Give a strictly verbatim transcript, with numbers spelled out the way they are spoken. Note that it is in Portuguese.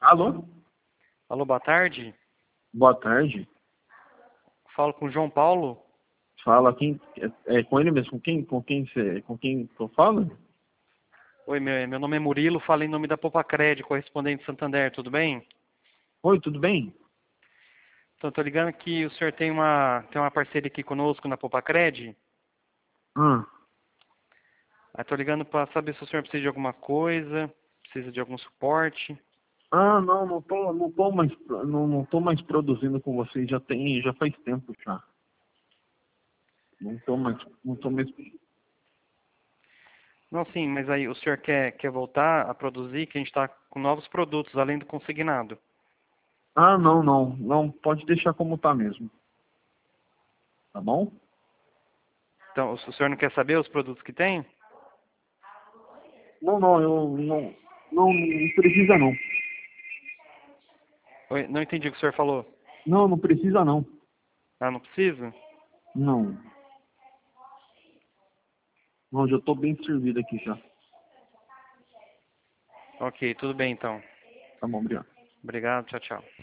Alô? Alô, boa tarde. Boa tarde. Falo com o João Paulo. Fala quem é, é com ele mesmo? Com quem? Com quem você? Com quem eu falo? Oi, meu, meu nome é Murilo, falo em nome da Popacred, correspondente Santander, tudo bem? Oi, tudo bem? Então, tô ligando que o senhor tem uma tem uma parceria aqui conosco na Popacred. Ah, Aí tô ligando para saber se o senhor precisa de alguma coisa, precisa de algum suporte. ah, não, não tô, não tô mais, não, não tô mais produzindo com vocês. Já tem, já faz tempo já. Não tô mais, não tô mais. Não, sim, mas aí o senhor quer quer voltar a produzir, que a gente está com novos produtos além do consignado. Ah, não, não, não. Pode deixar como tá mesmo. Tá bom? Então, o senhor não quer saber os produtos que tem? Não, não, eu não, não, não precisa não. Oi, não entendi o que o senhor falou. Não, não precisa não. Ah, não precisa? Não, não, já tô bem servido aqui já. Ok, tudo bem então. Tá bom, obrigado. Obrigado, tchau, tchau.